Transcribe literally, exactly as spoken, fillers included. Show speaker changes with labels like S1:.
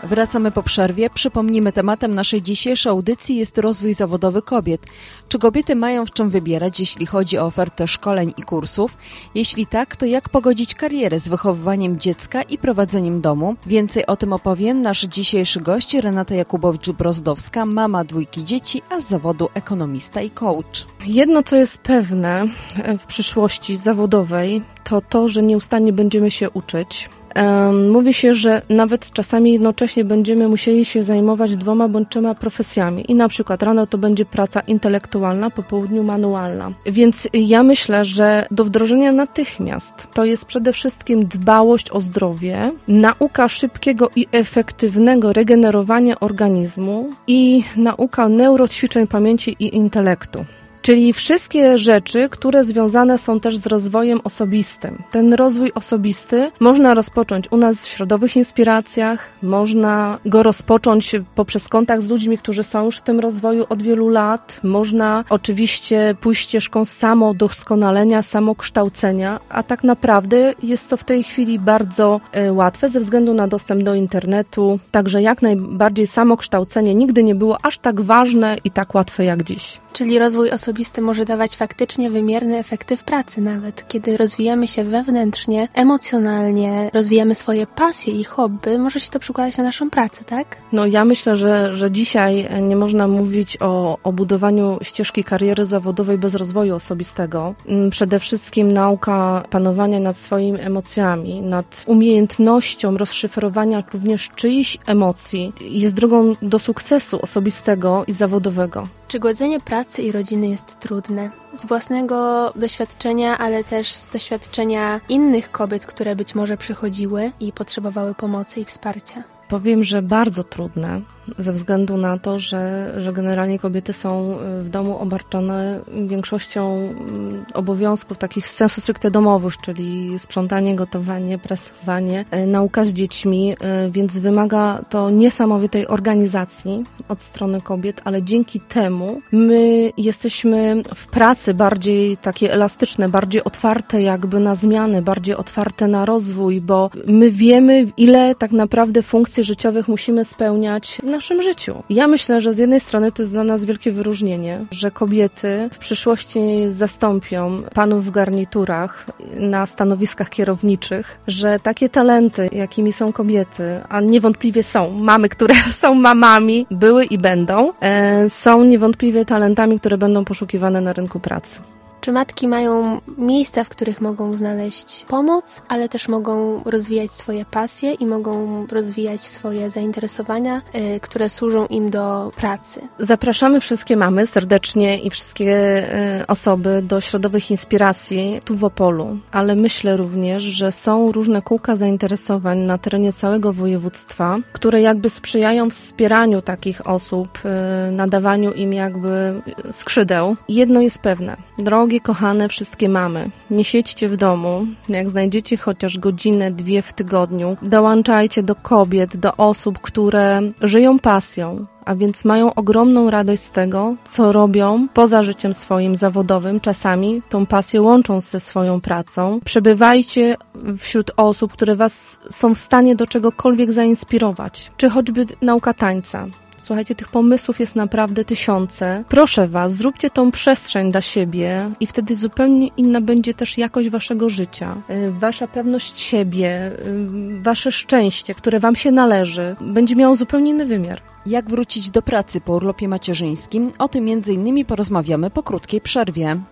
S1: Wracamy po przerwie. Przypomnijmy, tematem naszej dzisiejszej audycji jest rozwój zawodowy kobiet. Czy kobiety mają w czym wybierać, jeśli chodzi o ofertę szkoleń i kursów? Jeśli tak, to jak pogodzić karierę z wychowywaniem dziecka i prowadzeniem domu? Więcej o tym opowie nasz dzisiejszy gość, Renata Jakubowicz-Brozdowska, mama dwójki dzieci, a z zawodu ekonomista i coach.
S2: Jedno, co jest pewne w przyszłości zawodowej, to to, że nieustannie będziemy się uczyć. Mówi się, że nawet czasami jednocześnie będziemy musieli się zajmować dwoma bądź trzema profesjami i na przykład rano to będzie praca intelektualna, po południu manualna. Więc ja myślę, że do wdrożenia natychmiast to jest przede wszystkim dbałość o zdrowie, nauka szybkiego i efektywnego regenerowania organizmu i nauka neuroćwiczeń pamięci i intelektu. Czyli wszystkie rzeczy, które związane są też z rozwojem osobistym. Ten rozwój osobisty można rozpocząć u nas w środowych inspiracjach, można go rozpocząć poprzez kontakt z ludźmi, którzy są już w tym rozwoju od wielu lat. Można oczywiście pójść ścieżką samodoskonalenia, samokształcenia, a tak naprawdę jest to w tej chwili bardzo e, łatwe ze względu na dostęp do internetu. Także jak najbardziej samokształcenie nigdy nie było aż tak ważne i tak łatwe jak dziś.
S3: Czyli rozwój osobisty może dawać faktycznie wymierne efekty w pracy nawet. Kiedy rozwijamy się wewnętrznie, emocjonalnie, rozwijamy swoje pasje i hobby, może się to przekładać na naszą pracę, tak?
S2: No ja myślę, że, że dzisiaj nie można mówić o, o budowaniu ścieżki kariery zawodowej bez rozwoju osobistego. Przede wszystkim nauka panowania nad swoimi emocjami, nad umiejętnością rozszyfrowania również czyichś emocji jest drogą do sukcesu osobistego i zawodowego.
S3: Czy godzenie pracy i rodziny jest trudne? Z własnego doświadczenia, ale też z doświadczenia innych kobiet, które być może przychodziły i potrzebowały pomocy i wsparcia.
S2: Powiem, że bardzo trudne, ze względu na to, że, że generalnie kobiety są w domu obarczone większością obowiązków takich z sensu stricte domowych, czyli sprzątanie, gotowanie, prasowanie, nauka z dziećmi, więc wymaga to niesamowitej organizacji od strony kobiet, ale dzięki temu my jesteśmy w pracy bardziej takie elastyczne, bardziej otwarte jakby na zmiany, bardziej otwarte na rozwój, bo my wiemy, ile tak naprawdę funkcji życiowych musimy spełniać w naszym życiu. Ja myślę, że z jednej strony to jest dla nas wielkie wyróżnienie, że kobiety w przyszłości zastąpią panów w garniturach na stanowiskach kierowniczych, że takie talenty, jakimi są kobiety, a niewątpliwie są mamy, które są mamami, były i będą, e, są niewątpliwie talentami, które będą poszukiwane na rynku pracy.
S3: Czy matki mają miejsca, w których mogą znaleźć pomoc, ale też mogą rozwijać swoje pasje i mogą rozwijać swoje zainteresowania, y, które służą im do pracy?
S2: Zapraszamy wszystkie mamy serdecznie i wszystkie y, osoby do środowych inspiracji tu w Opolu, ale myślę również, że są różne kółka zainteresowań na terenie całego województwa, które jakby sprzyjają wspieraniu takich osób, y, nadawaniu im jakby skrzydeł. Jedno jest pewne, drogi kochane wszystkie mamy, nie siedźcie w domu, jak znajdziecie chociaż godzinę, dwie w tygodniu, dołączajcie do kobiet, do osób, które żyją pasją, a więc mają ogromną radość z tego, co robią poza życiem swoim zawodowym. Czasami tą pasję łączą ze swoją pracą. Przebywajcie wśród osób, które was są w stanie do czegokolwiek zainspirować, czy choćby nauka tańca. Słuchajcie, tych pomysłów jest naprawdę tysiące. Proszę was, zróbcie tą przestrzeń dla siebie i wtedy zupełnie inna będzie też jakość waszego życia. Wasza pewność siebie, wasze szczęście, które wam się należy, będzie miało zupełnie inny wymiar.
S1: Jak wrócić do pracy po urlopie macierzyńskim? O tym między innymi porozmawiamy po krótkiej przerwie.